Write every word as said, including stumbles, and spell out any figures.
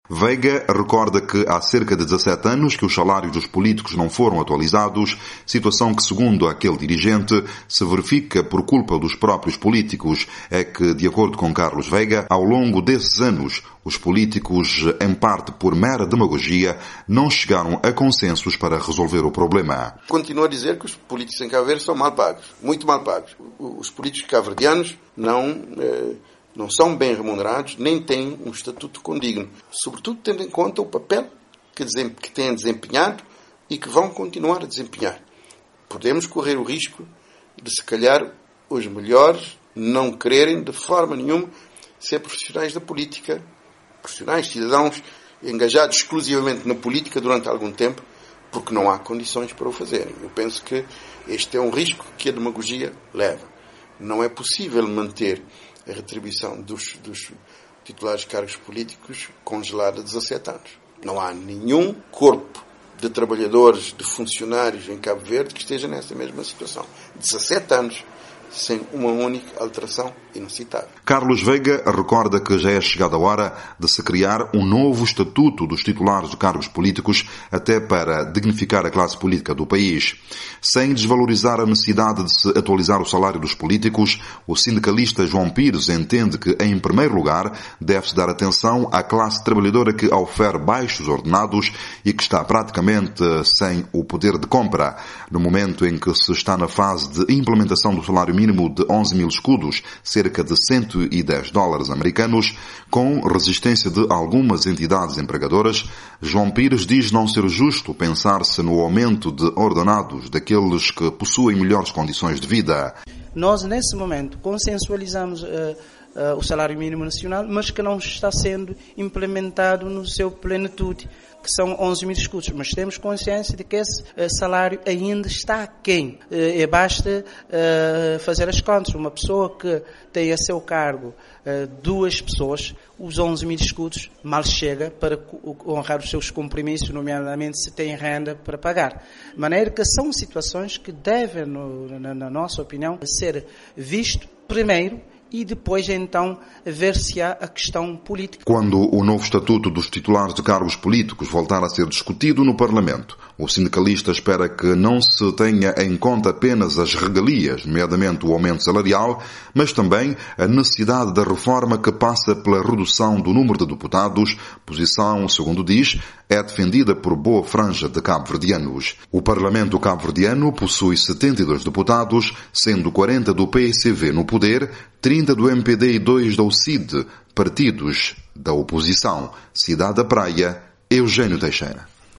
Veiga recorda que há cerca de dezassete anos que os salários dos políticos não foram atualizados, situação que, segundo aquele dirigente, se verifica por culpa dos próprios políticos. É que, de acordo com Carlos Veiga, ao longo desses anos, os políticos, em parte por mera demagogia, não chegaram a consensos para resolver o problema. Continuo a dizer que os políticos em Cabo Verde são mal pagos, muito mal pagos. Os políticos cabo-verdianos não... Eh... não são bem remunerados, nem têm um estatuto condigno. Sobretudo tendo em conta o papel que, desem... que têm desempenhado e que vão continuar a desempenhar. Podemos correr o risco de, se calhar, os melhores não quererem de forma nenhuma ser profissionais da política, profissionais, cidadãos engajados exclusivamente na política durante algum tempo, porque não há condições para o fazerem. Eu penso que este é um risco que a demagogia leva. Não é possível manter a retribuição dos, dos titulares de cargos políticos congelada há dezassete anos. Não há nenhum corpo de trabalhadores, de funcionários em Cabo Verde que esteja nessa mesma situação. dezassete anos sem uma única alteração incitável. Carlos Veiga recorda que já é chegada a hora de se criar um novo estatuto dos titulares de cargos políticos, até para dignificar a classe política do país. Sem desvalorizar a necessidade de se atualizar o salário dos políticos, o sindicalista João Pires entende que, em primeiro lugar, deve-se dar atenção à classe trabalhadora que ofere baixos ordenados e que está praticamente sem o poder de compra. No momento em que se está na fase de implementação do salário mínimo de onze mil escudos, cerca de cento e dez dólares americanos, com resistência de algumas entidades empregadoras, João Pires diz não ser justo pensar-se no aumento de ordenados daqueles que possuem melhores condições de vida. Nós, nesse momento, consensualizamos uh, uh, o salário mínimo nacional, mas que não está sendo implementado no seu plenitude, que são onze mil escudos, mas temos consciência de que esse uh, salário ainda está aquém. Uh, e basta uh, fazer as contas. Uma pessoa que tem a seu cargo uh, duas pessoas, os onze mil escudos mal chega para honrar os seus compromissos, nomeadamente se tem renda para pagar. De maneira que são situações que devem, no, na, na nossa opinião, ser visto primeiro e depois, então, ver se há a questão política. Quando o novo estatuto dos titulares de cargos políticos voltar a ser discutido no Parlamento, o sindicalista espera que não se tenha em conta apenas as regalias, nomeadamente o aumento salarial, mas também a necessidade da reforma que passa pela redução do número de deputados, posição, segundo diz, é defendida por boa franja de cabo-verdianos. O Parlamento cabo-verdiano possui setenta e dois deputados, sendo quarenta do P S V no poder, trinta do M P D e dois da U C I D, partidos da oposição. Cidade da Praia, Eugênio Teixeira.